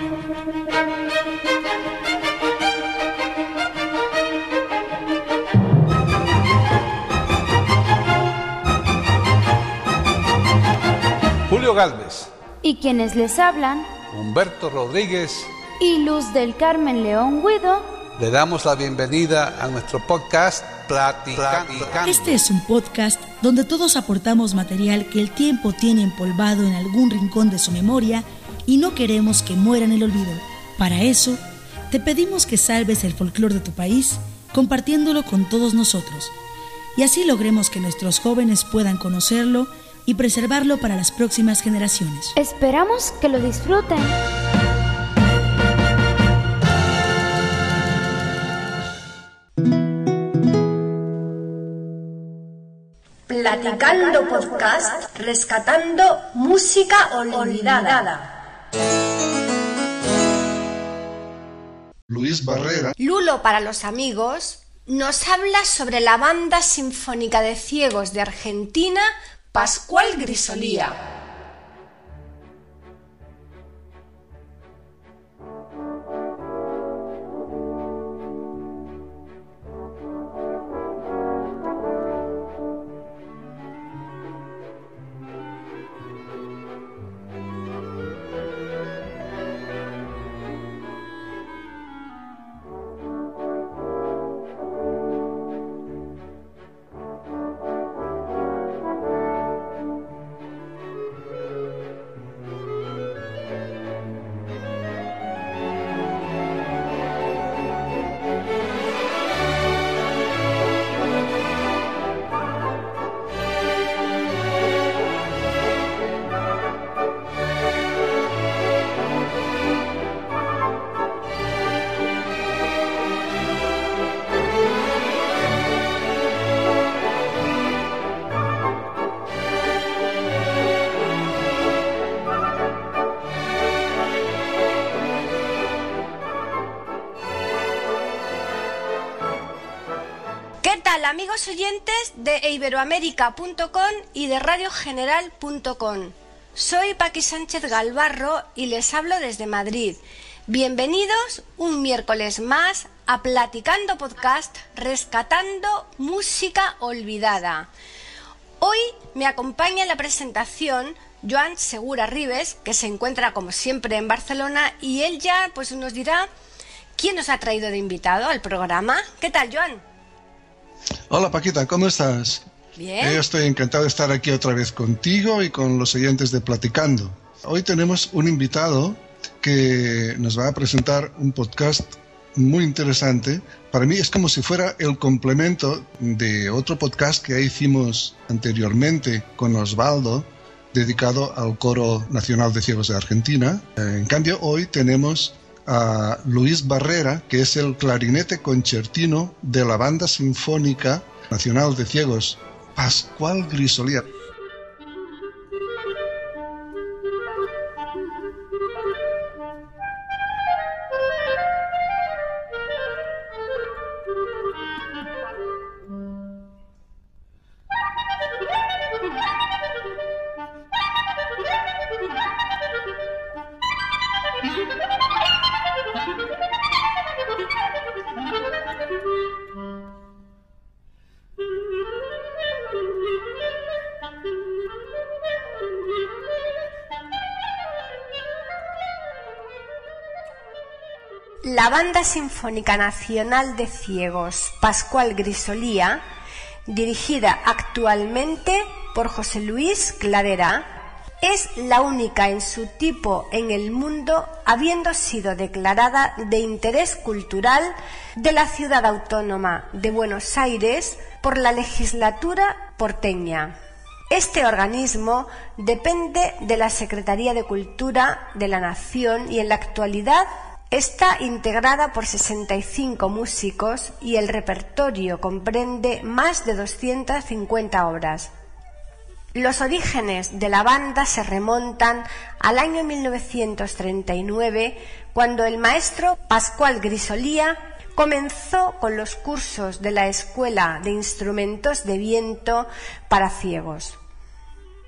Julio Gálvez y quienes les hablan, Humberto Rodríguez y Luz del Carmen León Guido, le damos la bienvenida a nuestro podcast Platicando. Este es un podcast donde todos aportamos material que el tiempo tiene empolvado en algún rincón de su memoria y no queremos que muera en el olvido. Para eso, te pedimos que salves el folclore de tu país compartiéndolo con todos nosotros y así logremos que nuestros jóvenes puedan conocerlo y preservarlo para las próximas generaciones. Esperamos que lo disfruten. Platicando Podcast, rescatando música olvidada. Luis Barrera, Lulo para los amigos, nos habla sobre la Banda Sinfónica de Ciegos de Argentina, Pascual Grisolía. Amigos oyentes de iberoamérica.com y de radiogeneral.com. Soy Paqui Sánchez Galvarro y les hablo desde Madrid. Bienvenidos un miércoles más a Platicando Podcast, rescatando música olvidada. Hoy me acompaña en la presentación Joan Segura Ribes, que se encuentra como siempre en Barcelona, y él ya pues nos dirá quién nos ha traído de invitado al programa. ¿Qué tal, Joan? Hola Paquita, ¿cómo estás? Bien. Yo estoy encantado de estar aquí otra vez contigo y con los oyentes de Platicando. Hoy tenemos un invitado que nos va a presentar un podcast muy interesante. Para mí es como si fuera el complemento de otro podcast que ya hicimos anteriormente con Osvaldo, dedicado al Coro Nacional de Ciegos de Argentina. En cambio, hoy tenemos a Luis Barrera, que es el clarinete concertino de la Banda Sinfónica Nacional de Ciegos, Pascual Grisolía. La Banda Sinfónica Nacional de Ciegos, Pascual Grisolía, dirigida actualmente por José Luis Cladera, es la única en su tipo en el mundo, habiendo sido declarada de interés cultural de la Ciudad Autónoma de Buenos Aires por la legislatura porteña. Este organismo depende de la Secretaría de Cultura de la Nación y en la actualidad está integrada por 65 músicos y el repertorio comprende más de 250 obras. Los orígenes de la banda se remontan al año 1939, cuando el maestro Pascual Grisolía comenzó con los cursos de la Escuela de Instrumentos de Viento para Ciegos.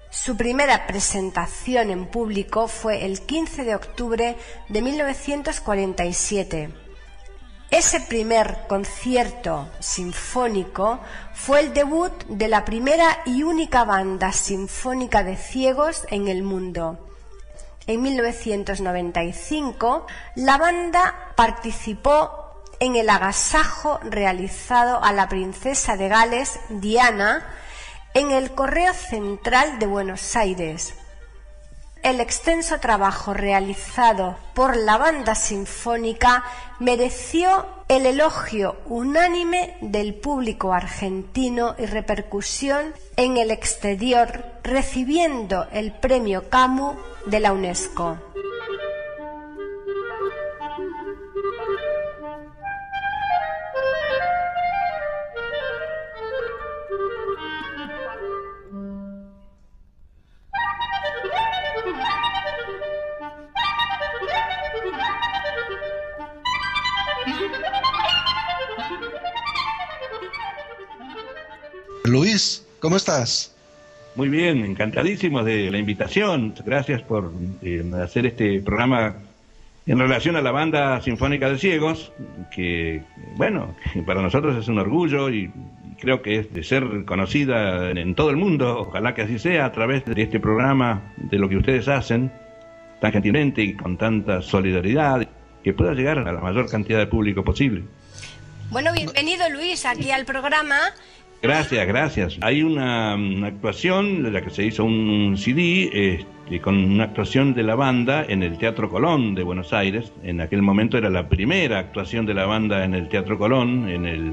Su primera presentación en público fue el 15 de octubre de 1947. Ese primer concierto sinfónico fue el debut de la primera y única banda sinfónica de ciegos en el mundo. En 1995, la banda participó en el agasajo realizado a la princesa de Gales, Diana, en el Correo Central de Buenos Aires. El extenso trabajo realizado por la banda sinfónica mereció el elogio unánime del público argentino y repercusión en el exterior, recibiendo el premio Camus de la UNESCO. Luis, ¿cómo estás? Muy bien, encantadísimos de la invitación. Gracias por hacer este programa en relación a la Banda Sinfónica de Ciegos, que, bueno, para nosotros es un orgullo y creo que es de ser conocida en todo el mundo. Ojalá que así sea a través de este programa, de lo que ustedes hacen tan gentilmente y con tanta solidaridad, que pueda llegar a la mayor cantidad de público posible. Bueno, bienvenido Luis aquí al programa. Gracias. Hay una actuación de la que se hizo un CD con una actuación de la banda en el Teatro Colón de Buenos Aires. En aquel momento era la primera actuación de la banda en el Teatro Colón en el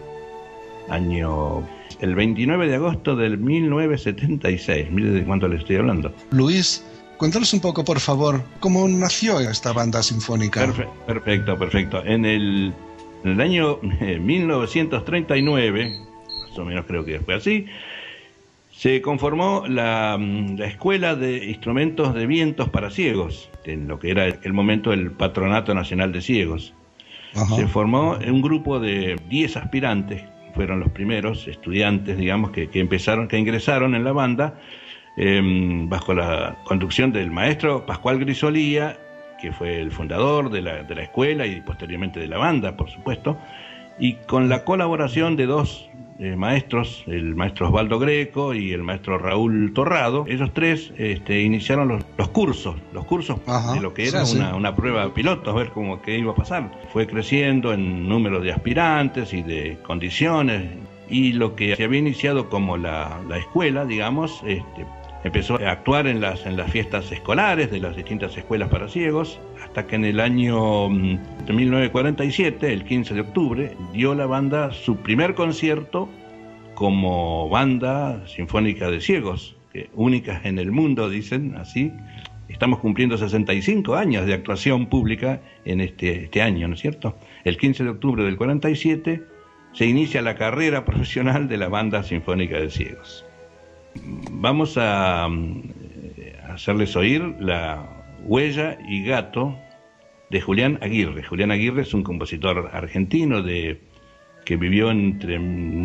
29 de agosto del 1976. Mire de cuánto le estoy hablando. Luis, cuéntanos un poco, por favor, cómo nació esta banda sinfónica. Perfecto. En el año 1939... más o menos creo que fue así, se conformó la Escuela de Instrumentos de Vientos para Ciegos, en lo que era en aquel momento el Patronato Nacional de Ciegos. Ajá. Se formó un grupo de 10 aspirantes, fueron los primeros estudiantes, digamos, que ingresaron en la banda, bajo la conducción del maestro Pascual Grisolía, que fue el fundador de la escuela y posteriormente de la banda, por supuesto, y con la colaboración de dos maestros, el maestro Osvaldo Greco y el maestro Raúl Torrado. Ellos tres iniciaron los cursos Ajá, de lo que era una prueba piloto, a ver qué iba a pasar. Fue creciendo en número de aspirantes y de condiciones, y lo que se había iniciado como la escuela, digamos, empezó a actuar en las fiestas escolares de las distintas escuelas para ciegos, hasta que en el año 1947, el 15 de octubre, dio la banda su primer concierto como banda sinfónica de ciegos, que únicas en el mundo, dicen así. Estamos cumpliendo 65 años de actuación pública en este año, ¿no es cierto? El 15 de octubre del 47 se inicia la carrera profesional de la Banda Sinfónica de Ciegos. Vamos a hacerles oír la Huella y Gato de Julián Aguirre. Julián Aguirre es un compositor argentino que vivió entre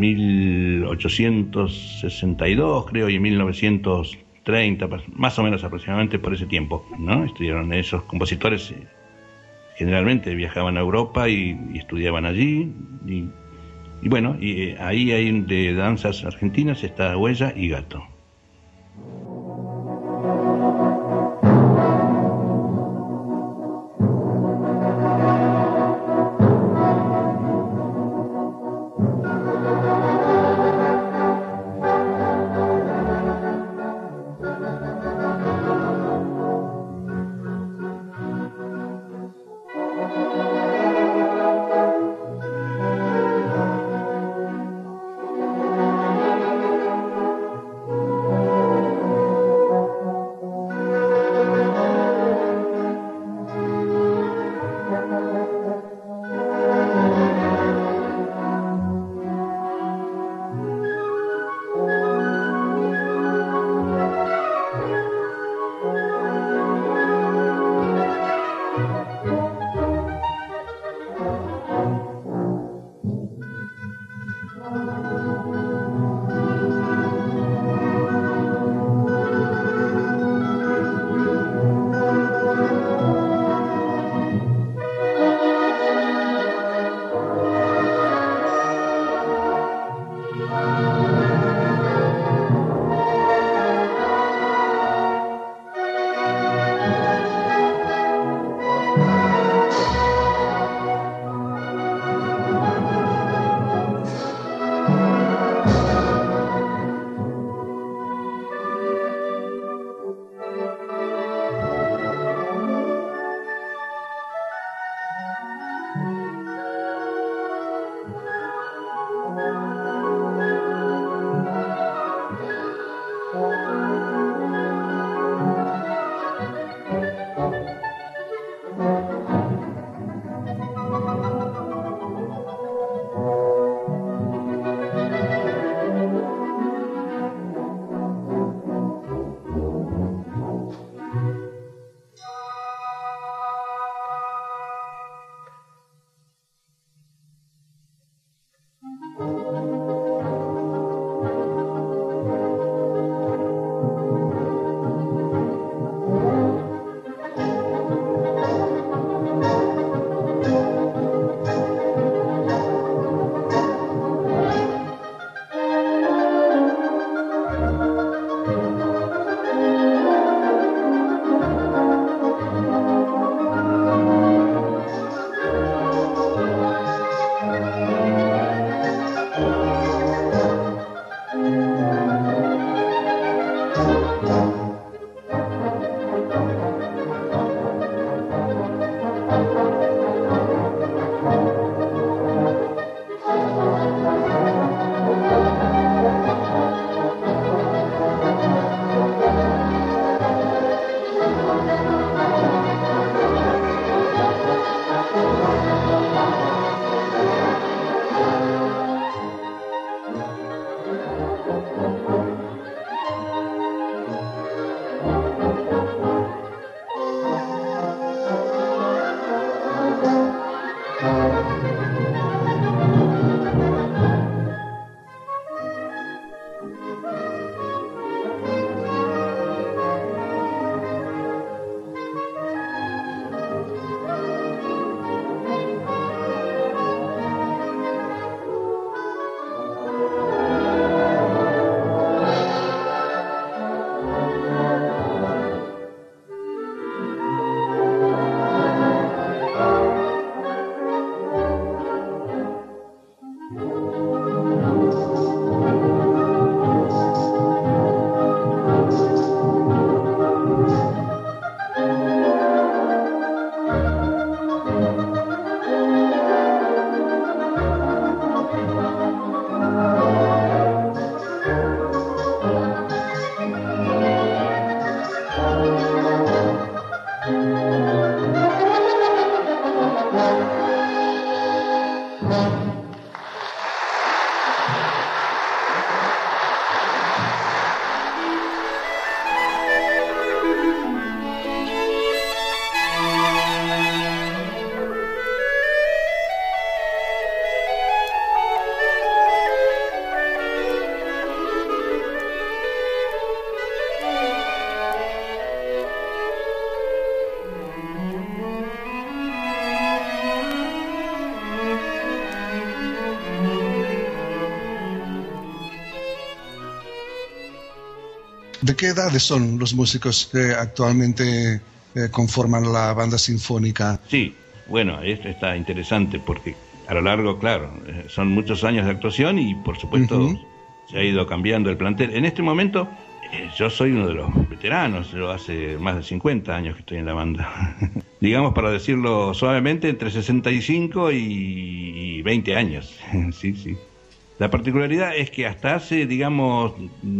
1862, creo, y 1930, más o menos aproximadamente por ese tiempo, ¿no? Estudiaron esos compositores, generalmente viajaban a Europa y estudiaban allí, y bueno, y ahí hay de danzas argentinas está Huella y Gato. ¿De qué edades son los músicos que actualmente conforman la banda sinfónica? Sí, bueno, esto está interesante porque a lo largo, claro, son muchos años de actuación y por supuesto se ha ido cambiando el plantel. En este momento yo soy uno de los veteranos, yo hace más de 50 años que estoy en la banda. Digamos, para decirlo suavemente, entre 65 y 20 años. Sí, sí. La particularidad es que hasta hace, digamos,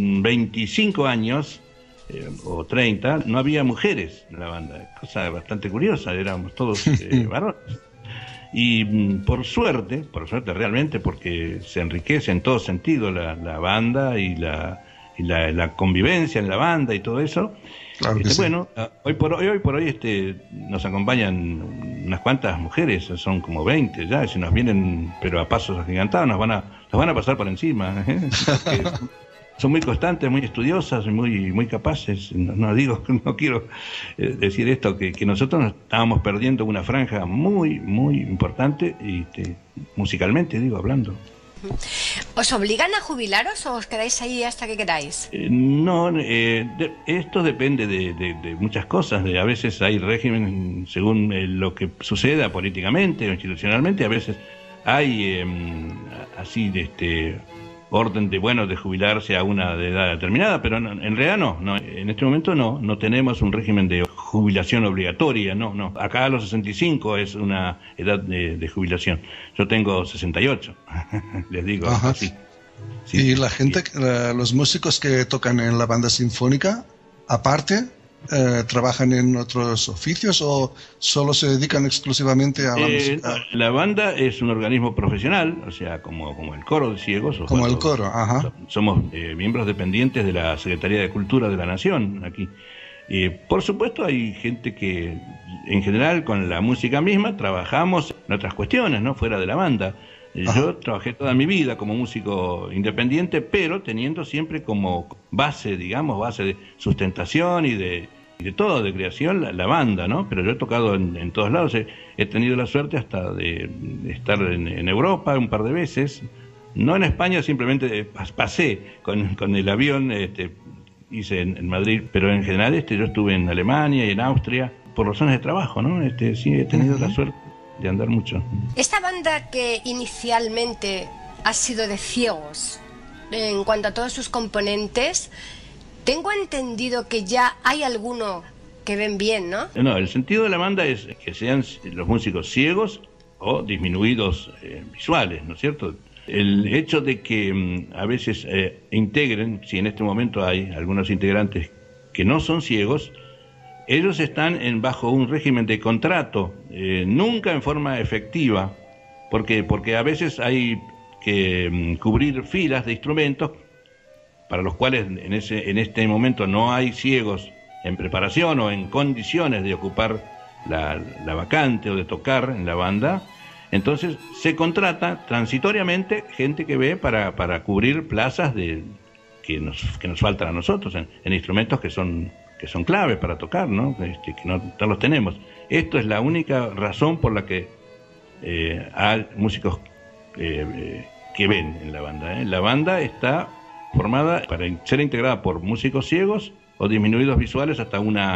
25 años o 30, no había mujeres en la banda, cosa bastante curiosa, éramos todos varones. Y por suerte realmente, porque se enriquece en todo sentido la banda y la convivencia en la banda y todo eso. Claro que sí. Bueno, hoy por hoy nos acompañan unas cuantas mujeres, son como 20 ya, si nos vienen, pero a pasos agigantados, nos van a pasar por encima. Son muy constantes, muy estudiosas, muy capaces. No quiero decir esto, que nosotros nos estábamos perdiendo una franja muy importante, musicalmente, hablando. ¿Os obligan a jubilaros o os quedáis ahí hasta que queráis? No, esto depende de muchas cosas. A veces hay régimen según lo que suceda políticamente o institucionalmente. A veces hay así orden de jubilarse a una de edad determinada, pero en realidad no. En este momento no tenemos un régimen de jubilación obligatoria, no. Acá a los 65 es una edad de jubilación. Yo tengo 68, les digo. Ajá. Así. Sí, y la gente, los músicos que tocan en la banda sinfónica, aparte, ¿trabajan en otros oficios o solo se dedican exclusivamente a la música? No, la banda es un organismo profesional, o sea, como el coro de ciegos. Como el coro, ajá. Somos miembros dependientes de la Secretaría de Cultura de la Nación aquí. Por supuesto hay gente que, en general, con la música misma, trabajamos en otras cuestiones, ¿no? Fuera de la banda. Yo trabajé toda mi vida como músico independiente, pero teniendo siempre como base, digamos, base de sustentación y de todo, de creación, la banda, ¿no? Pero yo he tocado en todos lados. He tenido la suerte hasta de estar en Europa un par de veces. No en España, simplemente pasé con el avión, hice en Madrid, pero en general yo estuve en Alemania y en Austria por razones de trabajo, ¿no? Sí, he tenido la suerte de andar mucho. Esta banda, que inicialmente ha sido de ciegos en cuanto a todos sus componentes, tengo entendido que ya hay alguno que ven bien, ¿no? No, el sentido de la banda es que sean los músicos ciegos o disminuidos visuales, ¿no es cierto? El hecho de que a veces integren, si en este momento hay algunos integrantes que no son ciegos, ellos están bajo un régimen de contrato, nunca en forma efectiva, porque a veces hay que cubrir filas de instrumentos para los cuales en este momento no hay ciegos en preparación o en condiciones de ocupar la vacante o de tocar en la banda. Entonces se contrata transitoriamente gente que ve para cubrir plazas que nos faltan a nosotros en instrumentos que son claves para tocar, ¿no? Que no los tenemos. Esto es la única razón por la que hay músicos que ven en la banda. La banda está formada para ser integrada por músicos ciegos o disminuidos visuales hasta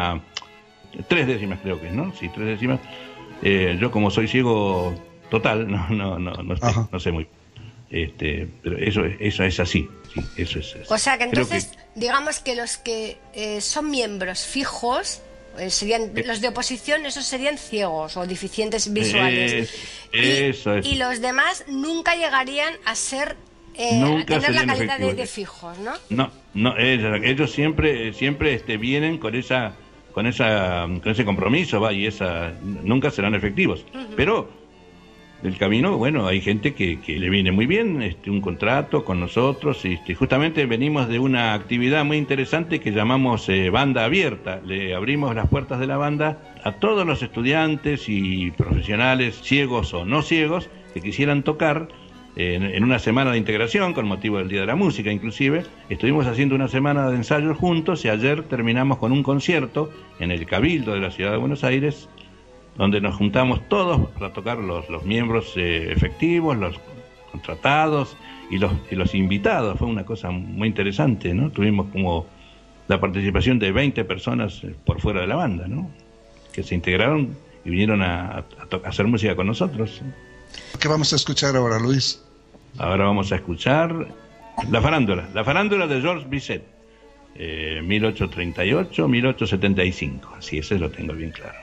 3 décimas, creo que es, ¿no? Sí, 3 décimas. Yo, como soy ciego total, no sé muy. Pero eso es así. Sí, eso es. O sea que entonces, digamos que los que son miembros fijos serían los de oposición, esos serían ciegos o deficientes visuales. Eso es. Y los demás nunca llegarían a ser a tener la calidad de fijos, ¿no? No, ellos siempre vienen con ese compromiso, y nunca serán efectivos. Pero del camino, bueno, hay gente que le viene muy bien un contrato con nosotros. Justamente venimos de una actividad muy interesante que llamamos banda abierta. Le abrimos las puertas de la banda a todos los estudiantes y profesionales, ciegos o no ciegos, que quisieran tocar en una semana de integración con motivo del Día de la Música. Inclusive estuvimos haciendo una semana de ensayos juntos y ayer terminamos con un concierto en el Cabildo de la Ciudad de Buenos Aires, donde nos juntamos todos para tocar los miembros efectivos, los contratados y los invitados. Fue una cosa muy interesante, ¿no? Tuvimos como la participación de 20 personas por fuera de la banda, ¿no? Que se integraron y vinieron a hacer música con nosotros. ¿Qué vamos a escuchar ahora, Luis? Ahora vamos a escuchar La Farándula de Georges Bizet, 1838-1875. Así, ese lo tengo bien claro.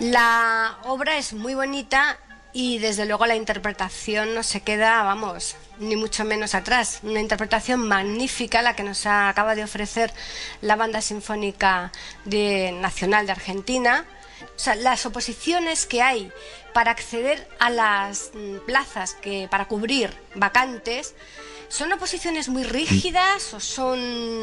La obra es muy bonita y desde luego la interpretación no se queda, vamos, ni mucho menos atrás. Una interpretación magnífica la que nos acaba de ofrecer la Banda Sinfónica Nacional de Argentina. O sea, las oposiciones que hay para acceder a las plazas para cubrir vacantes, ¿son oposiciones muy rígidas o son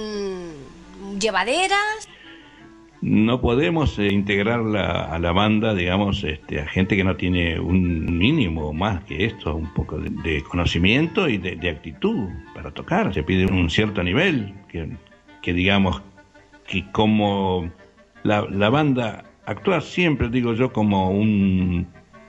llevaderas? No podemos integrar a la banda, digamos, a gente que no tiene un mínimo más que esto, un poco de conocimiento y de actitud para tocar. Se pide un cierto nivel, que digamos, que como la banda actúa siempre, digo yo, como una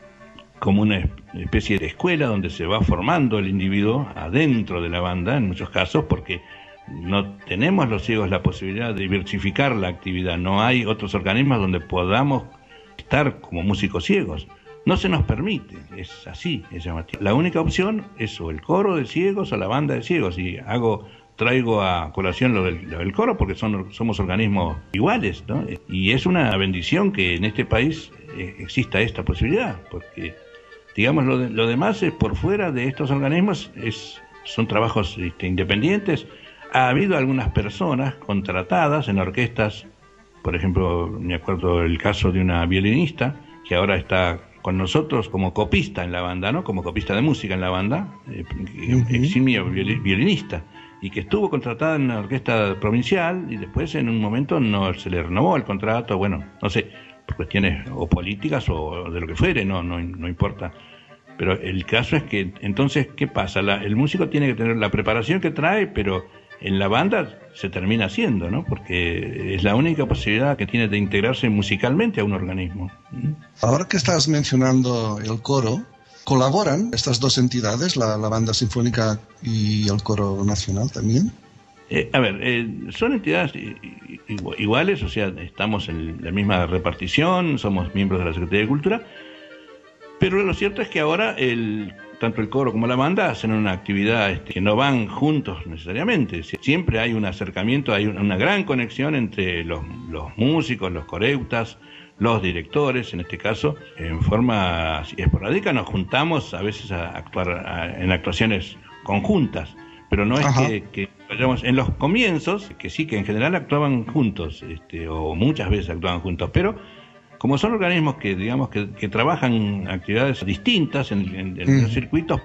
especie de escuela donde se va formando el individuo adentro de la banda, en muchos casos, porque no tenemos los ciegos la posibilidad de diversificar la actividad. No hay otros organismos donde podamos estar como músicos ciegos. No se nos permite, es así, es llamativo. La única opción es o el coro de ciegos o la banda de ciegos. Y traigo a colación lo del coro porque somos organismos iguales, ¿no? Y es una bendición que en este país exista esta posibilidad, porque, digamos, lo demás es por fuera de estos organismos, son trabajos independientes. Ha habido algunas personas contratadas en orquestas, por ejemplo, me acuerdo el caso de una violinista que ahora está con nosotros como copista en la banda, ¿no? Como copista de música en la banda, eximia violinista, y que estuvo contratada en la orquesta provincial y después en un momento no se le renovó el contrato, bueno, no sé, por cuestiones o políticas o de lo que fuere, no importa. Pero el caso es que, entonces, ¿qué pasa? El músico tiene que tener la preparación que trae, pero en la banda se termina haciendo, ¿no? Porque es la única posibilidad que tiene de integrarse musicalmente a un organismo. Ahora que estás mencionando el coro, ¿colaboran estas dos entidades, la Banda Sinfónica y el Coro Nacional también? Son entidades iguales, o sea, estamos en la misma repartición, somos miembros de la Secretaría de Cultura, pero lo cierto es que ahora tanto el coro como la banda hacen una actividad que no van juntos necesariamente. Siempre hay un acercamiento, hay una gran conexión entre los músicos, los coreutas, los directores, en este caso, en forma esporádica nos juntamos a veces a actuar en actuaciones conjuntas, pero no es que vayamos en los comienzos, que sí, que en general actuaban juntos, o muchas veces actuaban juntos, pero como son organismos que, digamos, que trabajan actividades distintas en los circuitos,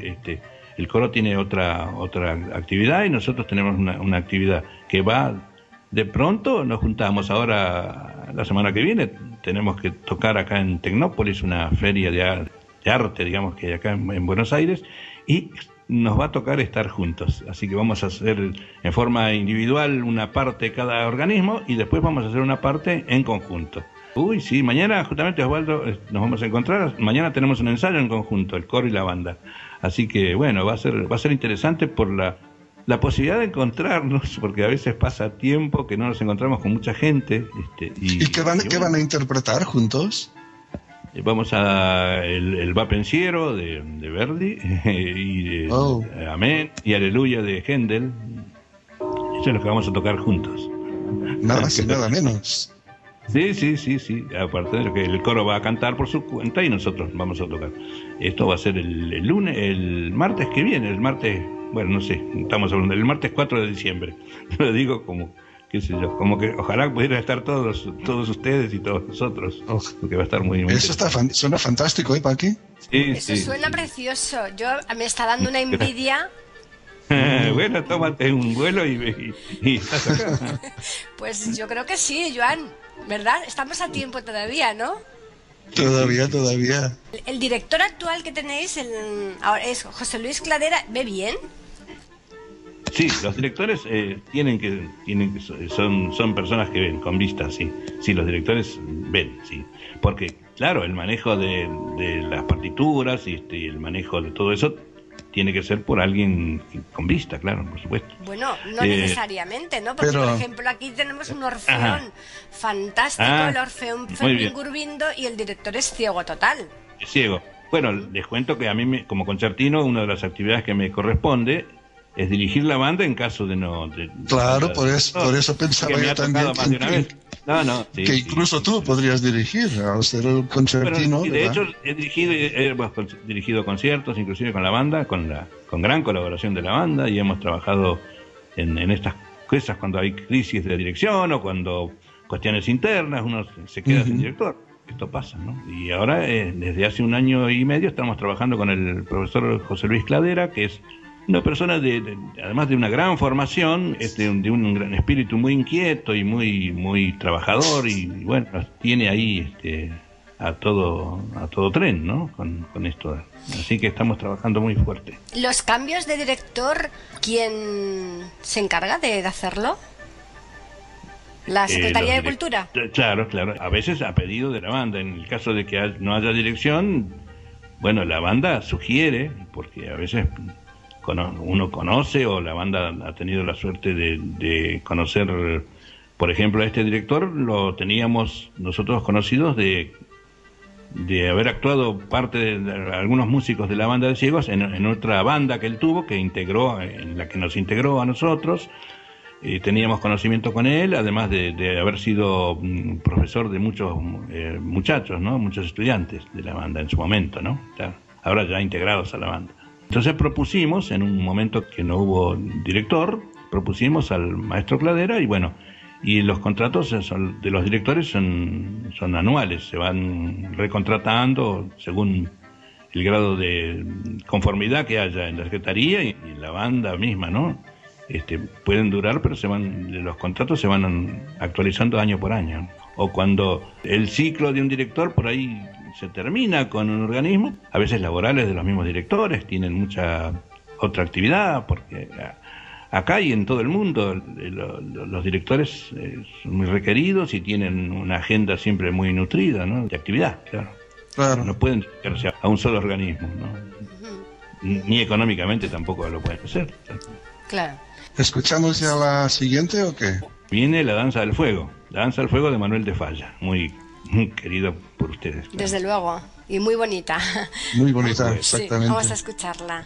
el coro tiene otra actividad y nosotros tenemos una actividad que va. De pronto nos juntamos ahora, la semana que viene, tenemos que tocar acá en Tecnópolis, una feria de arte, digamos, que hay acá en Buenos Aires, y nos va a tocar estar juntos. Así que vamos a hacer en forma individual una parte de cada organismo y después vamos a hacer una parte en conjunto. Uy, sí, mañana justamente, Osvaldo, nos vamos a encontrar. Mañana tenemos un ensayo en conjunto, el coro y la banda. Así que, bueno, va a ser interesante por la posibilidad de encontrarnos, porque a veces pasa tiempo que no nos encontramos con mucha gente. ¿Y qué van a interpretar juntos? Vamos a el Va Pensiero de Verdi y Amén y Aleluya de Händel. Eso es lo que vamos a tocar juntos. Nada más y nada menos. Sí. Aparte de lo que el coro va a cantar por su cuenta y nosotros vamos a tocar. Esto va a ser el martes que viene, el martes, bueno, no sé, estamos hablando del martes 4 de diciembre. Lo digo como, qué sé yo, como que ojalá pudieran estar todos ustedes y todos nosotros, porque va a estar muy Eso suena fantástico, ¿eh, Paqui? Eso suena precioso. Me está dando una envidia. Bueno, tómate un vuelo y estás acá. Pues yo creo que sí, Joan, ¿verdad? Estamos a tiempo todavía, ¿no? Todavía. El director actual que tenéis ahora es José Luis Cladera. ¿Ve bien? Sí, los directores son personas que ven con vista, sí. Sí, los directores ven, sí. Porque, claro, el manejo de las partituras y el manejo de todo eso tiene que ser por alguien con vista, claro, por supuesto. Bueno, no necesariamente, ¿no? Porque, por ejemplo, aquí tenemos un orfeón fantástico, el orfeón Fermín Gurbindo, y el director es ciego total. Es ciego. Bueno, les cuento que a mí, como concertino, una de las actividades que me corresponde es dirigir la banda en caso de no... Claro, por eso pensaba yo también. No, sí, que incluso tú podrías dirigir al ser el concertino. Bueno, de hecho, he dirigido conciertos, inclusive con la banda, con gran colaboración de la banda, y hemos trabajado en estas cosas cuando hay crisis de dirección o cuando cuestiones internas, uno se queda sin director. Esto pasa, ¿no? Y ahora, desde hace 1 año y medio, estamos trabajando con el profesor José Luis Cladera, que es una persona además de una gran formación, de un gran espíritu muy inquieto y muy trabajador, y bueno, tiene ahí a todo tren, ¿no? Con esto. Así que estamos trabajando muy fuerte. Los cambios de director, ¿quién se encarga de hacerlo? ¿La Secretaría de Cultura? Claro. A veces a pedido de la banda. En el caso de que no haya dirección, bueno, la banda sugiere, porque a veces uno conoce, o la banda ha tenido la suerte de conocer, por ejemplo, a este director lo teníamos nosotros conocidos de haber actuado parte de algunos músicos de la banda de ciegos en otra banda que él tuvo, en la que nos integró a nosotros. Teníamos conocimiento con él, además de haber sido profesor de muchos muchachos, ¿no? Muchos estudiantes de la banda en su momento, ¿no? Ahora ya integrados a la banda. Entonces propusimos, en un momento que no hubo director, propusimos al maestro Cladera, y bueno, y los contratos de los directores son anuales, se van recontratando según el grado de conformidad que haya en la Secretaría y en la banda misma, ¿no? Pueden durar, pero los contratos se van actualizando año por año. O cuando el ciclo de un director por ahí se termina con un organismo, a veces laborales de los mismos directores, tienen mucha otra actividad, porque acá y en todo el mundo los directores son muy requeridos y tienen una agenda siempre muy nutrida, ¿no? De actividad, claro. No pueden dedicarse a un solo organismo, ¿no? Ni económicamente tampoco lo pueden hacer. Claro. ¿Escuchamos ya la siguiente o qué? Viene La Danza del Fuego. La Danza del Fuego de Manuel de Falla, muy querido por ustedes. Claro. Desde luego, y muy bonita. Muy bonita, exactamente. Sí, vamos a escucharla.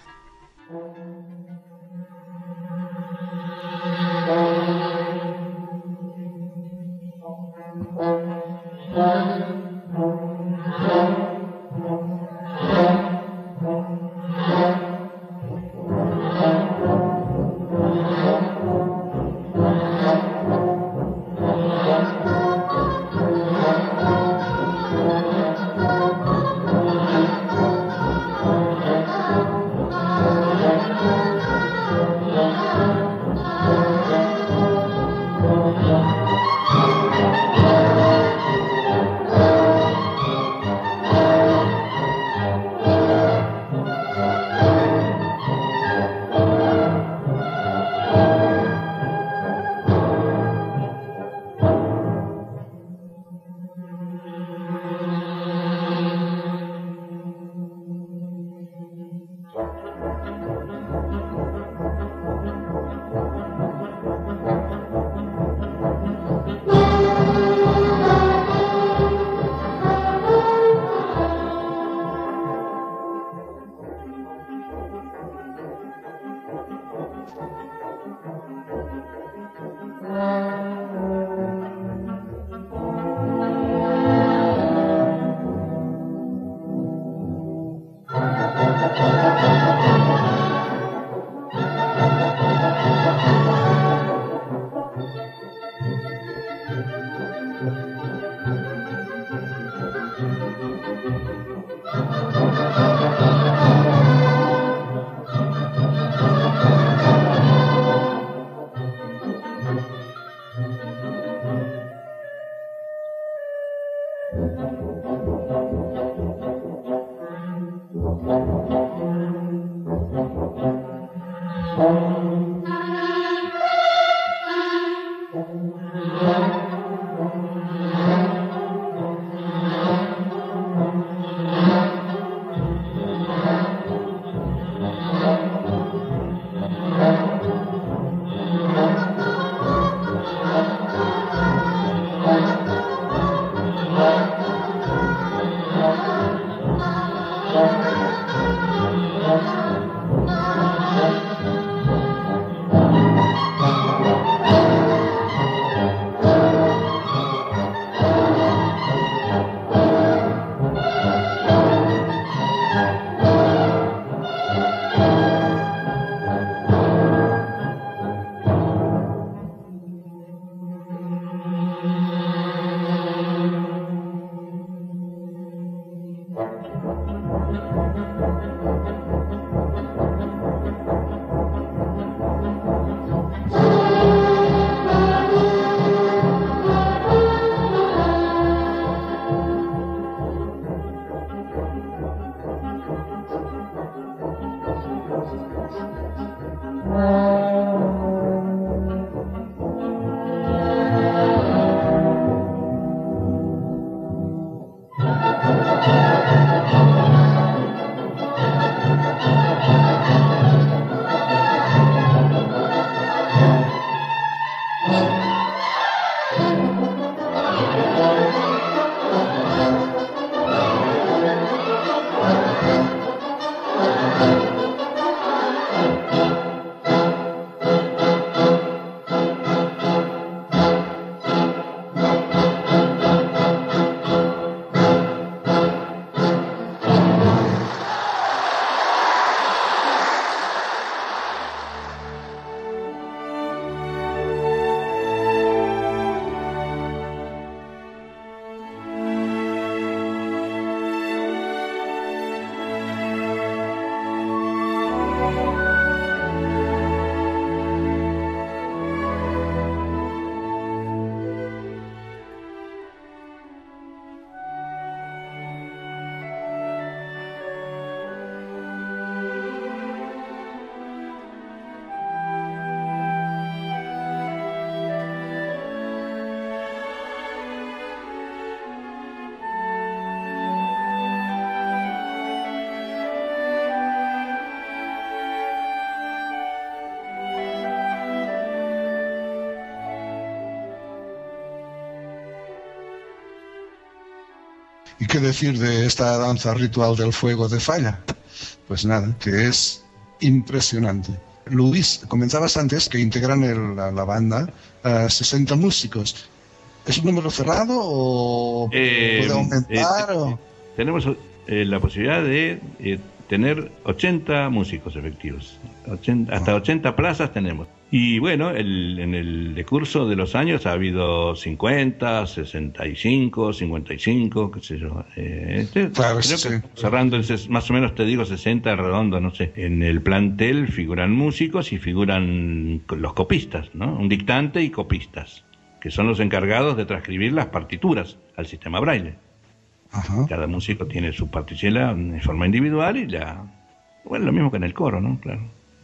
¿Y qué decir de esta danza ritual del fuego de Falla? Pues nada, que es impresionante. Luis, comenzabas antes que integran la banda 60 músicos. ¿Es un número cerrado o puede aumentar? Tenemos la posibilidad de tener 80 músicos efectivos. Hasta 80 plazas tenemos. Y bueno, en el decurso de los años ha habido 50, 65, 55, qué sé yo. Claro, creo sí. que cerrando más o menos te digo 60 redondo, no sé. En el plantel figuran músicos y figuran los copistas, ¿no? Un dictante y copistas, que son los encargados de transcribir las partituras al sistema braille. Ajá. Cada músico tiene su particela en forma individual y bueno, lo mismo que en el coro, ¿no? Claro.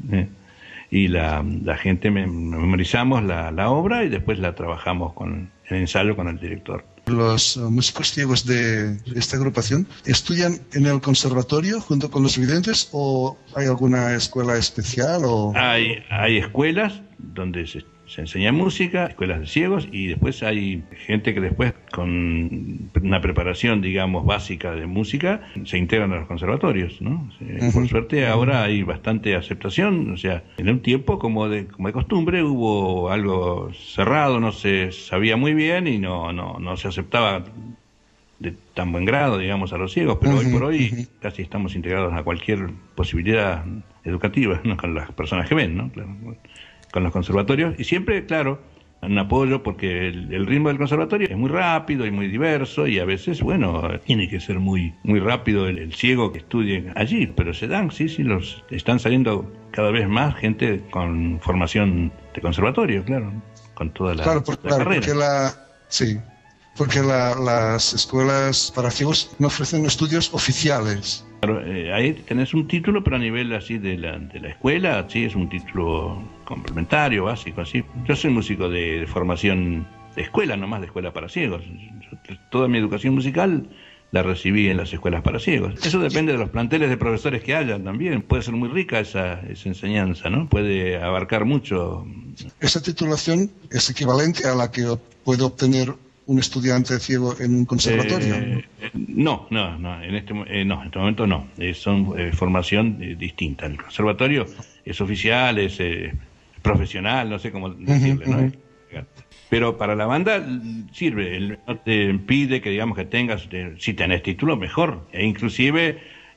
Y la gente memorizamos la obra y después la trabajamos en ensayo con el director. Los músicos ciegos de esta agrupación estudian en el conservatorio junto con los videntes o hay alguna escuela especial o hay escuelas donde se enseña música, escuelas de ciegos, y después hay gente que después con una preparación, digamos, básica de música, se integran a los conservatorios, ¿no? Por suerte ahora hay bastante aceptación, o sea, en un tiempo como de costumbre hubo algo cerrado, no se sabía muy bien y no se aceptaba de tan buen grado, digamos, a los ciegos, pero hoy por hoy casi estamos integrados a cualquier posibilidad educativa, ¿no? Con las personas que ven, ¿no? Claro, con los conservatorios, y siempre, claro, un apoyo, porque el ritmo del conservatorio es muy rápido y muy diverso, y a veces, bueno, tiene que ser muy rápido el ciego que estudie allí, pero se dan, sí, están saliendo cada vez más gente con formación de conservatorio, claro, con toda la carrera. Porque las escuelas para ciegos no ofrecen estudios oficiales. Claro, ahí tenés un título, pero a nivel así de la escuela, sí, es un título complementario, básico, así. Yo soy músico de formación de escuela, no más de escuela para ciegos. Toda mi educación musical la recibí en las escuelas para ciegos. Eso depende de los planteles de profesores que haya también. Puede ser muy rica esa enseñanza, ¿no? Puede abarcar mucho. ¿Esa titulación es equivalente a la que puede obtener un estudiante ciego en un conservatorio? No, en este momento no. Son formación distinta. El conservatorio es oficial, es profesional, no sé cómo decirle, ¿no? Pero para la banda sirve. No te impide que digamos que tengas, si tenés título, mejor. E inclusive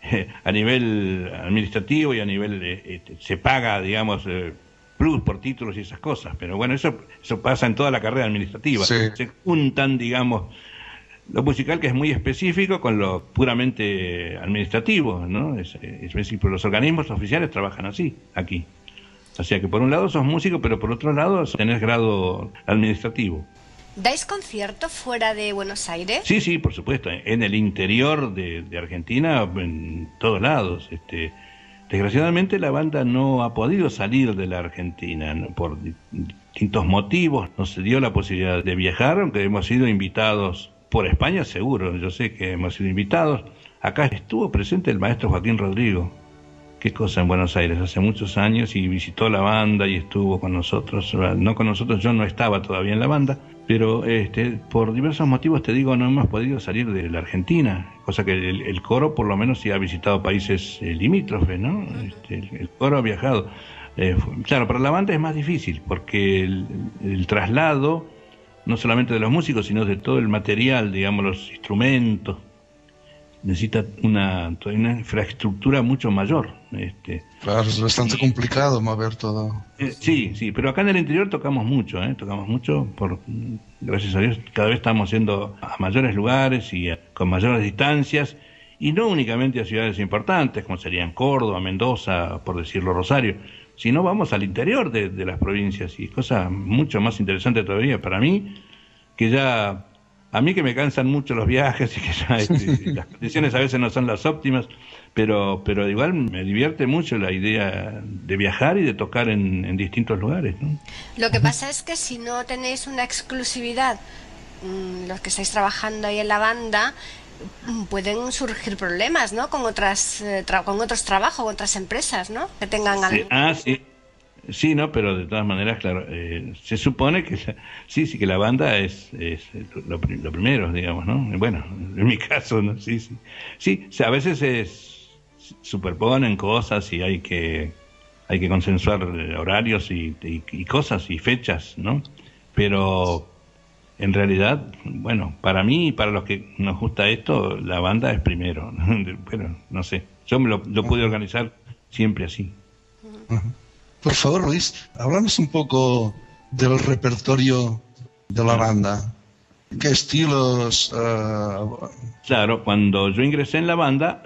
a nivel administrativo y a nivel se paga, digamos, plus por títulos y esas cosas, pero bueno, eso pasa en toda la carrera administrativa. Sí. Se juntan, digamos, lo musical, que es muy específico, con lo puramente administrativo, ¿no? Es decir, los organismos oficiales trabajan así, aquí. O sea que por un lado sos músico, pero por otro lado tenés grado administrativo. ¿Dais concierto fuera de Buenos Aires? Sí, por supuesto, en el interior de Argentina, en todos lados, Desgraciadamente la banda no ha podido salir de la Argentina, ¿no? Por distintos motivos. No se dio la posibilidad de viajar, aunque hemos sido invitados por España, seguro. Yo sé que hemos sido invitados. Acá estuvo presente el maestro Joaquín Rodrigo. Qué cosa, en Buenos Aires, hace muchos años, y visitó la banda y estuvo con nosotros. No con nosotros, yo no estaba todavía en la banda, pero por diversos motivos, te digo, no hemos podido salir de la Argentina, cosa que el coro por lo menos sí ha visitado países limítrofes, ¿no? El coro ha viajado. Claro, para la banda es más difícil, porque el traslado, no solamente de los músicos, sino de todo el material, digamos, los instrumentos, necesita una infraestructura mucho mayor. Claro, es bastante complicado mover todo. Sí, pero acá en el interior tocamos mucho, gracias a Dios, cada vez estamos yendo a mayores lugares y con mayores distancias, y no únicamente a ciudades importantes, como serían Córdoba, Mendoza, por decirlo, Rosario, sino vamos al interior de las provincias, y cosa mucho más interesante todavía para mí, que ya... A mí que me cansan mucho los viajes y que ya, las condiciones a veces no son las óptimas, pero igual me divierte mucho la idea de viajar y de tocar en distintos lugares, ¿no? Lo que pasa es que si no tenéis una exclusividad, los que estáis trabajando ahí en la banda, pueden surgir problemas, ¿no? Con otros trabajos, con otras empresas, ¿no? Que tengan algo. Sí. Sí, no, pero de todas maneras, claro, se supone que que la banda es lo primero, digamos, ¿no? Bueno, en mi caso, ¿no? Sí, o sea, a veces se superponen cosas y hay que consensuar horarios y cosas y fechas, ¿no? Pero en realidad, bueno, para mí y para los que nos gusta esto, la banda es primero. Bueno, no sé, yo me lo pude organizar siempre así. Por favor, Luis, háblanos un poco del repertorio de la banda. ¿Qué estilos? Claro, cuando yo ingresé en la banda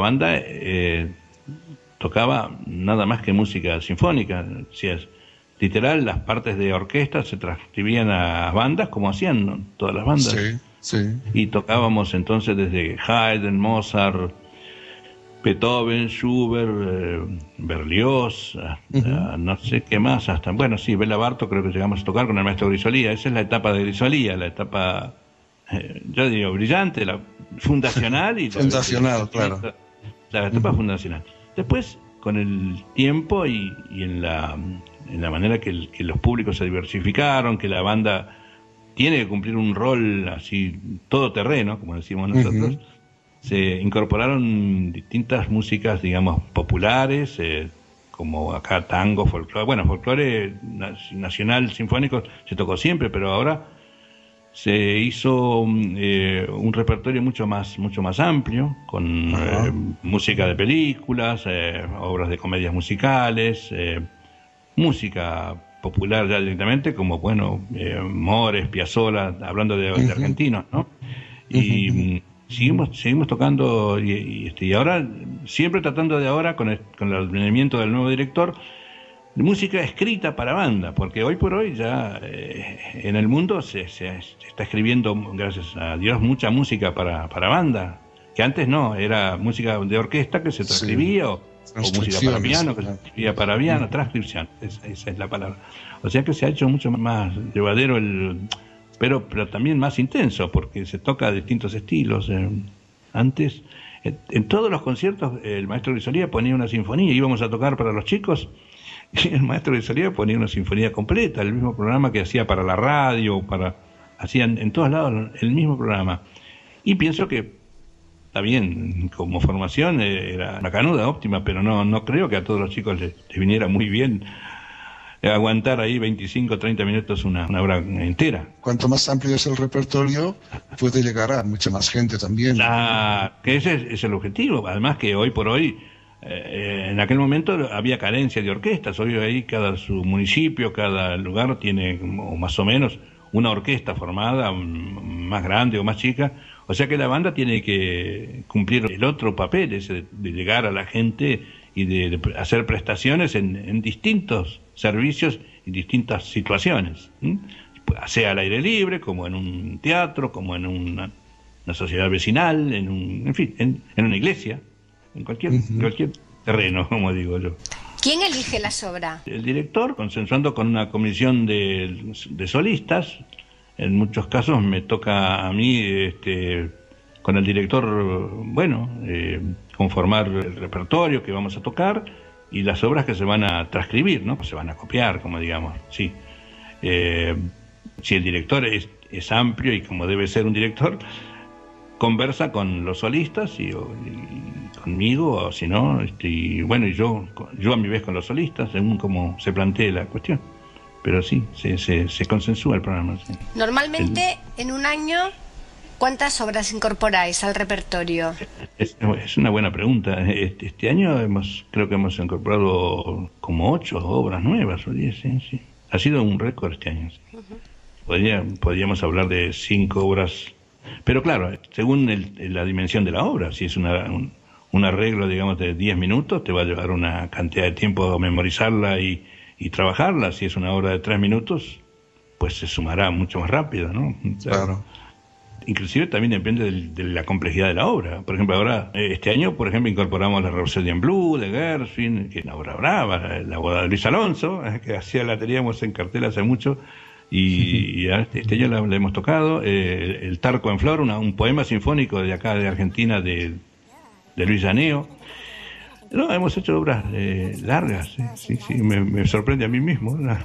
tocaba nada más que música sinfónica. Si es literal, las partes de orquesta se transcribían a bandas como hacían, ¿no?, todas las bandas. Sí. Y tocábamos entonces desde Haydn, Mozart, Beethoven, Schubert, Berlioz, no sé qué más, hasta, bueno, sí, Bela Bartok creo que llegamos a tocar con el maestro Grisolía. Esa es la etapa de Grisolía, la etapa, yo digo, brillante, la fundacional. Y fundacional, claro. La etapa fundacional. Después, con el tiempo y en la manera que los públicos se diversificaron, que la banda tiene que cumplir un rol así todoterreno, como decimos nosotros, se incorporaron distintas músicas, digamos, populares, como acá tango, folclore. Bueno, folclore nacional sinfónico se tocó siempre, pero ahora se hizo un repertorio mucho más amplio, con música de películas, obras de comedias musicales, música popular ya directamente, como, bueno, Mores, Piazzolla, hablando de argentinos, ¿no? Y seguimos tocando y ahora, siempre tratando de ahora, con el advenimiento del nuevo director, música escrita para banda, porque hoy por hoy ya en el mundo se está escribiendo, gracias a Dios, mucha música para banda, que antes no, era música de orquesta que se transcribía, o música para piano que se transcribía para piano, transcripción, esa es la palabra. O sea que se ha hecho mucho más llevadero pero también más intenso, porque se toca distintos estilos. Antes, en todos los conciertos, el maestro Grisolía ponía una sinfonía, íbamos a tocar para los chicos, y el maestro Grisolía ponía una sinfonía completa, el mismo programa que hacía para la radio, hacían en todos lados el mismo programa. Y pienso que está bien, como formación era una canuda óptima, pero no creo que a todos los chicos les viniera muy bien aguantar ahí 25 30 minutos una hora entera. Cuanto más amplio es el repertorio, puede llegar a mucha más gente también. Que ese es el objetivo. Además que hoy por hoy, en aquel momento había carencia de orquestas. Hoy ahí cada su municipio, cada lugar tiene, o más o menos, una orquesta formada, más grande o más chica. O sea que la banda tiene que cumplir el otro papel, ese de llegar a la gente y de hacer prestaciones en distintos servicios y distintas situaciones, sea al aire libre, como en un teatro, como en una sociedad vecinal, en fin, en una iglesia, en cualquier terreno, como digo yo. ¿Quién elige las obras? El director, consensuando con una comisión de solistas. En muchos casos me toca a mí, con el director, conformar el repertorio que vamos a tocar y las obras que se van a transcribir, ¿no? Pues se van a copiar, como digamos, sí. Si el director es amplio y como debe ser un director, conversa con los solistas y conmigo, o si no, y yo a mi vez con los solistas, según como se plantee la cuestión. Pero sí, se consensúa el programa. Sí. Normalmente, en un año, ¿cuántas obras incorporáis al repertorio? Es una buena pregunta. Este año creo que hemos incorporado como 8 obras nuevas, o 10, sí. Ha sido un récord este año. Sí. Podríamos hablar de 5 obras, pero claro, según la dimensión de la obra. Si es un arreglo, digamos, de 10 minutos, te va a llevar una cantidad de tiempo memorizarla y trabajarla. Si es una obra de 3 minutos, pues se sumará mucho más rápido, ¿no? Claro. Inclusive también depende de la complejidad de la obra. Por ejemplo, ahora, este año, por ejemplo, incorporamos la Rhapsody in Blue de Gershwin, que es una obra brava, la boda de Luis Alonso, que la teníamos en cartel hace mucho, y este año la hemos tocado. El Tarco en Flor, un poema sinfónico de acá de Argentina, de Luis Llaneo. No, hemos hecho obras largas, sí, me sorprende a mí mismo, ¿no?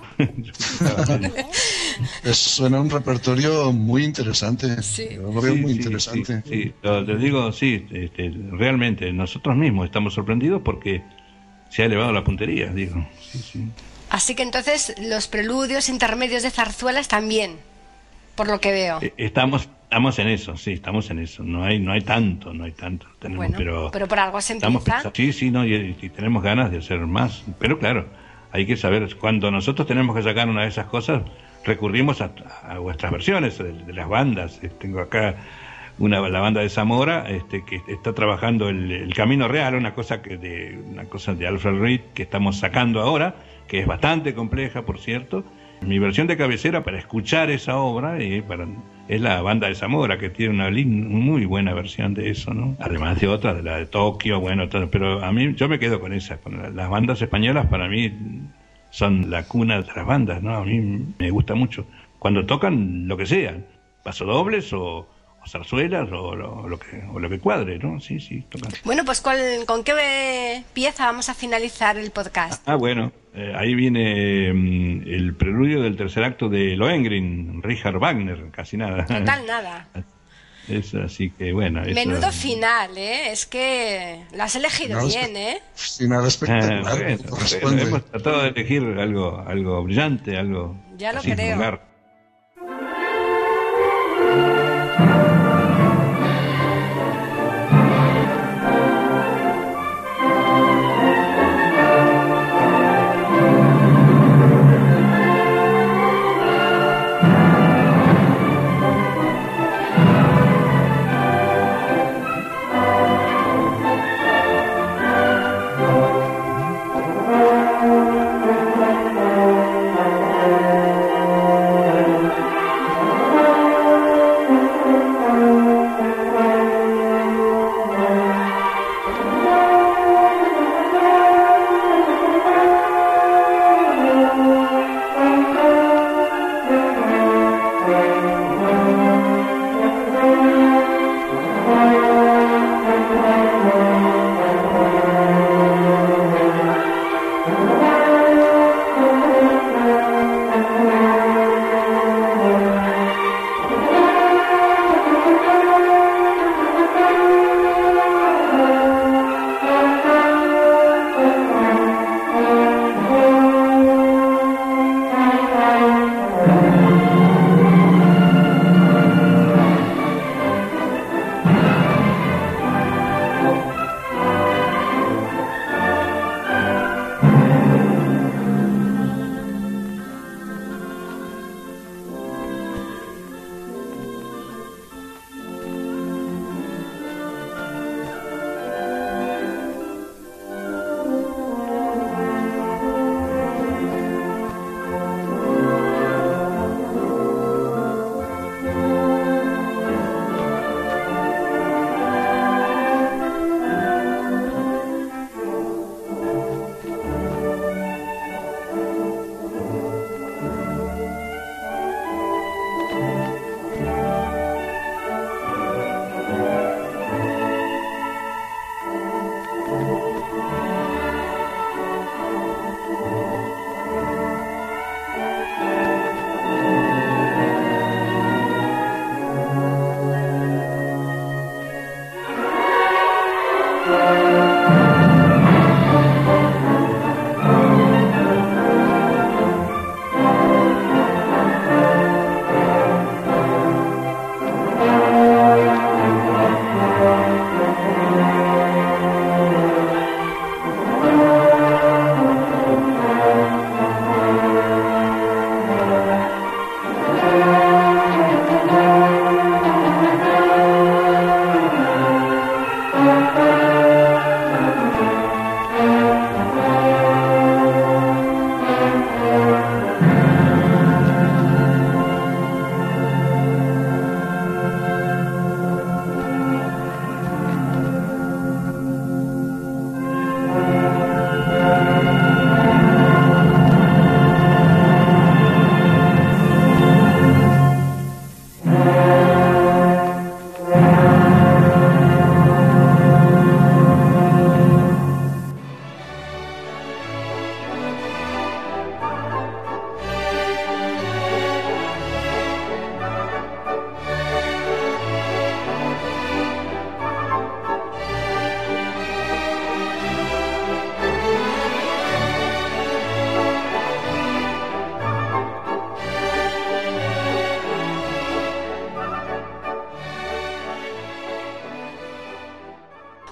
Suena un repertorio muy interesante. Sí. Yo lo veo muy interesante. Sí. Te digo, sí, realmente nosotros mismos estamos sorprendidos porque se ha elevado la puntería, digo. Sí. Así que entonces los preludios intermedios de zarzuelas también, por lo que veo. Estamos en eso, estamos en eso. No hay tanto. Tenemos, bueno, pero por algo se empieza. Sí, no, y tenemos ganas de hacer más. Pero claro, hay que saber, cuando nosotros tenemos que sacar una de esas cosas, recurrimos a vuestras versiones de las bandas. Tengo acá la banda de Zamora, que está trabajando el Camino Real, una cosa de Alfred Reed que estamos sacando ahora, que es bastante compleja, por cierto. Mi versión de cabecera para escuchar esa obra es la banda de Zamora, que tiene una muy buena versión de eso, ¿no? Además de otras, de la de Tokio, pero a mí, yo me quedo con esa. Las bandas españolas para mí son la cuna de las bandas, ¿no? A mí me gusta mucho. Cuando tocan lo que sea, pasodobles o zarzuelas o lo que cuadre, ¿no? Sí, tocan. Bueno, pues ¿con qué pieza vamos a finalizar el podcast? Bueno, ahí viene el preludio del tercer acto de Lohengrin, Richard Wagner, casi nada. Total nada. Es así que bueno. Menudo final, ¿eh? Es que lo has elegido bien, ¿eh? Final espectacular. Hemos tratado de elegir algo brillante, algo. Ya lo así, creo. Vulgar.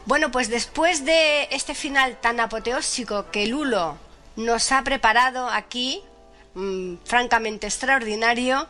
Bueno, pues después de este final tan apoteósico que Lulo nos ha preparado aquí, francamente extraordinario,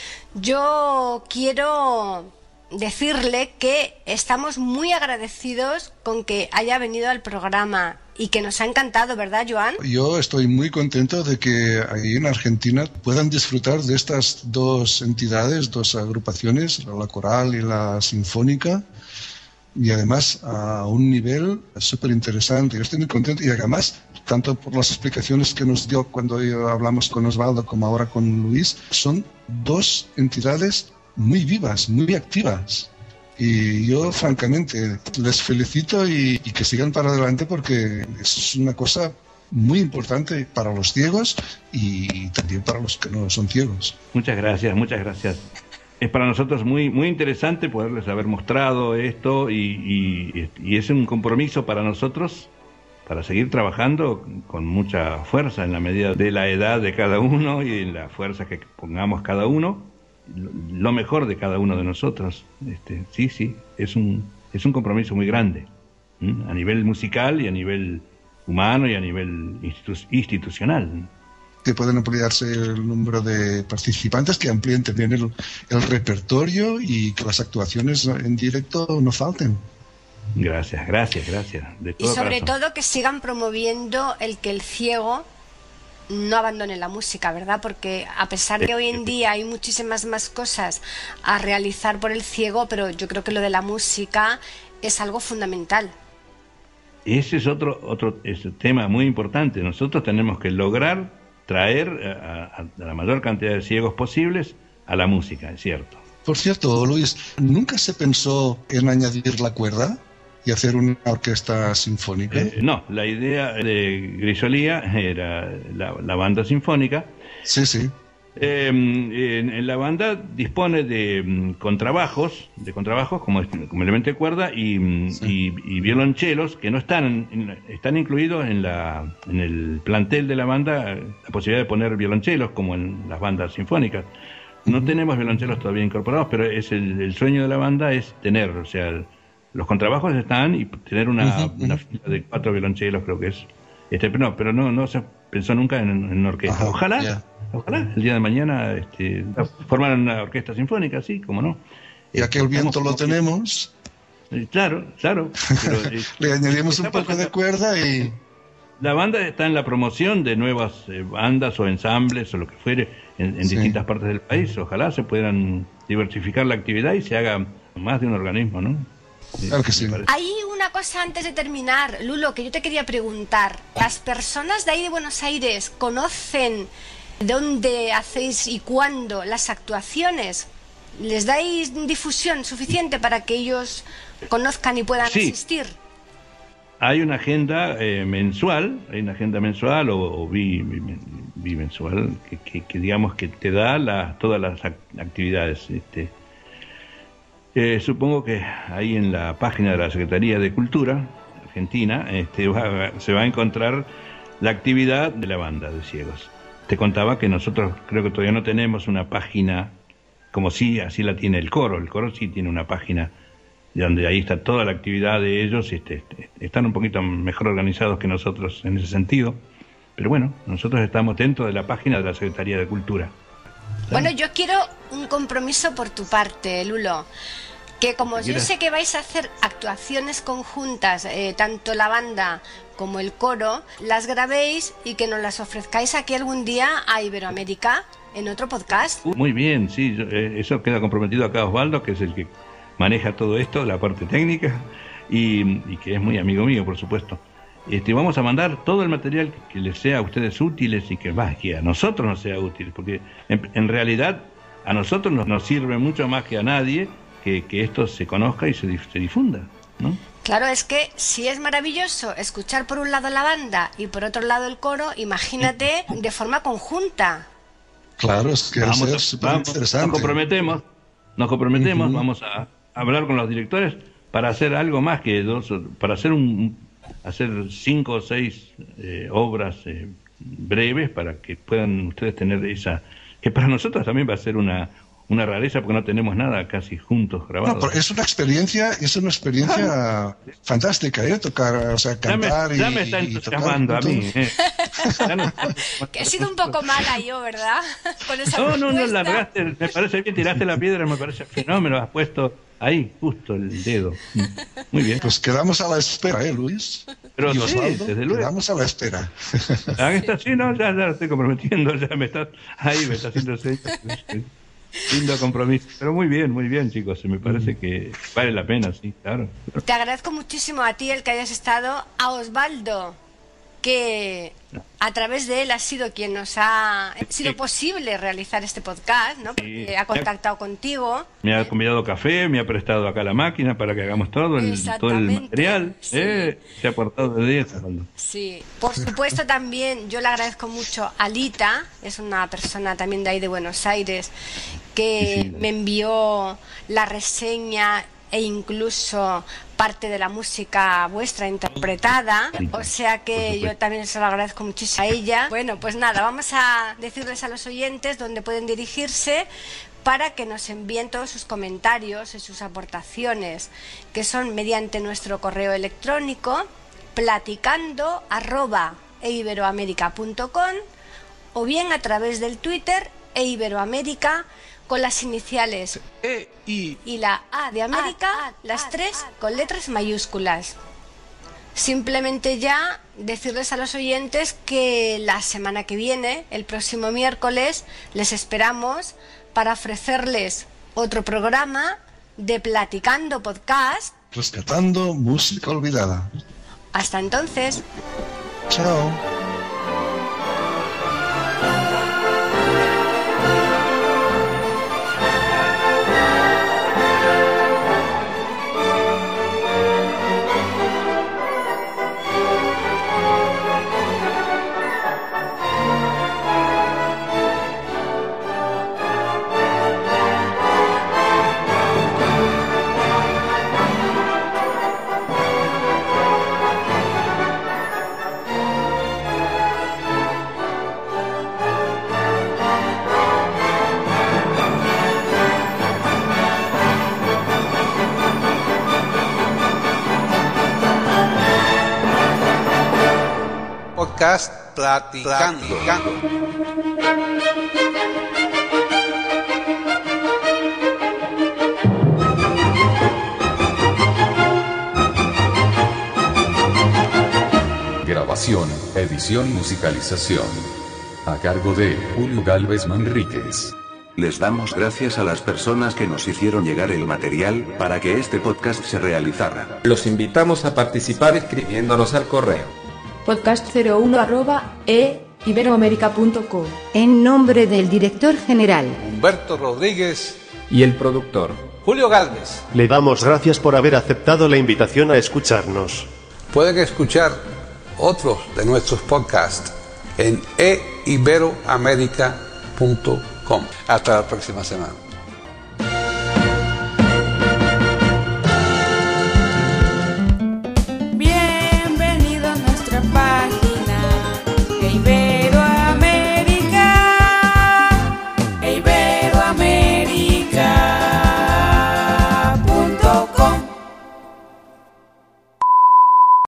yo quiero decirle que estamos muy agradecidos con que haya venido al programa y que nos ha encantado, ¿verdad, Joan? Yo estoy muy contento de que ahí en Argentina puedan disfrutar de estas dos entidades, dos agrupaciones, la coral y la sinfónica, y además a un nivel súper interesante. Yo estoy muy contento y además, tanto por las explicaciones que nos dio cuando hablamos con Osvaldo como ahora con Luis, son dos entidades muy vivas, muy activas. Y yo, francamente, les felicito y que sigan para adelante porque es una cosa muy importante para los ciegos y también para los que no son ciegos. Muchas gracias, muchas gracias. Es para nosotros muy interesante poderles haber mostrado esto y es un compromiso para nosotros para seguir trabajando con mucha fuerza en la medida de la edad de cada uno y en la fuerza que pongamos cada uno, lo mejor de cada uno de nosotros. Sí, es un compromiso muy grande, a nivel musical y a nivel humano y a nivel institucional. Que pueden ampliarse el número de participantes, que amplíen también el repertorio y que las actuaciones en directo no falten. Gracias. De todo y sobre corazón. todo que sigan promoviendo el que el ciego no abandone la música, ¿verdad? Porque a pesar de que hoy en día hay muchísimas más cosas a realizar por el ciego, pero yo creo que lo de la música es algo fundamental. Ese es otro tema muy importante. Nosotros tenemos que lograr traer a la mayor cantidad de ciegos posibles a la música, es cierto. Por cierto, Luis, ¿nunca se pensó en añadir la cuerda y hacer una orquesta sinfónica? No, la idea de Grisolía era la banda sinfónica. Sí. En la banda dispone de contrabajos como elemento de cuerda y violonchelos que no están incluidos en el plantel de la banda, la posibilidad de poner violonchelos como en las bandas sinfónicas. No tenemos violonchelos todavía incorporados, pero es el sueño de la banda es tener, o sea, los contrabajos están y tener una fila de 4 violonchelos, creo que es. Pero no se pensó nunca en orquesta. Ojalá el día de mañana formar una orquesta sinfónica, sí, como no. Ya que el viento lo tenemos. Claro. Pero, le añadimos un poco de cuerda y... La banda está en la promoción de nuevas bandas o ensambles o lo que fuere en distintas partes del país. Ojalá se puedan diversificar la actividad y se haga más de un organismo, ¿no? Claro que sí. Hay una cosa antes de terminar, Lulo, que yo te quería preguntar. ¿Las personas de ahí de Buenos Aires conocen dónde hacéis y cuándo las actuaciones? ¿Les dais difusión suficiente para que ellos conozcan y puedan asistir? Hay una agenda mensual, o bimensual que digamos que te da todas las actividades. Supongo que ahí en la página de la Secretaría de Cultura Argentina se va a encontrar la actividad de la banda de ciegos. Te contaba que nosotros creo que todavía no tenemos una página como así la tiene el coro. El coro sí tiene una página donde ahí está toda la actividad de ellos. Están un poquito mejor organizados que nosotros en ese sentido. Pero bueno, nosotros estamos dentro de la página de la Secretaría de Cultura. Bueno, yo quiero un compromiso por tu parte, Lulo, que como yo sé que vais a hacer actuaciones conjuntas, tanto la banda como el coro, las grabéis y que nos las ofrezcáis aquí algún día a Iberoamérica en otro podcast. Muy bien, sí, eso queda comprometido acá Osvaldo, que es el que maneja todo esto, la parte técnica, y que es muy amigo mío, por supuesto. Vamos a mandar todo el material que les sea a ustedes útiles y que a nosotros nos sea útil, porque en realidad a nosotros nos sirve mucho más que a nadie que esto se conozca y se difunda, ¿no? Claro, es que si es maravilloso escuchar por un lado la banda y por otro lado el coro, imagínate de forma conjunta. Claro, es que es súper interesante. Nos comprometemos, vamos a hablar con los directores para hacer algo más que para hacer hacer 5 o 6 obras breves para que puedan ustedes tener que para nosotros también va a ser un una rareza porque no tenemos nada casi juntos grabados. No, pero es una experiencia fantástica, tocar, o sea, cantar ya me está entusiasmando a mí. Que he sido un poco mala yo, ¿verdad? Con esa no, largaste, me parece bien, tiraste la piedra, me parece fenómeno, has puesto ahí, justo el dedo. Muy bien. Pues quedamos a la espera, Luis. Pero y sí, Osvaldo, desde luego. quedamos a la espera. Sí, no, ya lo estoy comprometiendo, ya me está haciendo señas. Lindo compromiso. Pero muy bien, chicos. Me parece que vale la pena, sí, claro. Te agradezco muchísimo a ti el que hayas estado, a Osvaldo, que a través de él ha sido quien nos ha sido posible realizar este podcast, ¿no? Porque ha contactado contigo. Me ha convidado café, me ha prestado acá la máquina para que hagamos todo el material. Sí. Se ha portado de 10, Osvaldo. Sí, por supuesto también yo le agradezco mucho a Lita, es una persona también de ahí de Buenos Aires, que me envió la reseña e incluso parte de la música vuestra interpretada, o sea que yo también se lo agradezco muchísimo a ella. Bueno, pues nada, vamos a decirles a los oyentes dónde pueden dirigirse para que nos envíen todos sus comentarios y sus aportaciones, que son mediante nuestro correo electrónico platicando@eiberoamerica.com o bien a través del Twitter eiberoamerica con las iniciales y la A de América, las tres con letras mayúsculas. Simplemente ya decirles a los oyentes que la semana que viene, el próximo miércoles, les esperamos para ofrecerles otro programa de Platicando Podcast. Rescatando música olvidada. Hasta entonces. Chao. Podcast Platicando. Grabación, edición y musicalización. A cargo de Julio Galvez Manríquez. Les damos gracias a las personas que nos hicieron llegar el material para que este podcast se realizara. Los invitamos a participar escribiéndonos al correo podcast01@eiberoamerica.com. En nombre del director general Humberto Rodríguez y el productor Julio Galvez, le damos gracias por haber aceptado la invitación a escucharnos. Pueden escuchar otros de nuestros podcasts en eiberoamerica.com. Hasta la próxima semana. Bienvenido a nuestra página,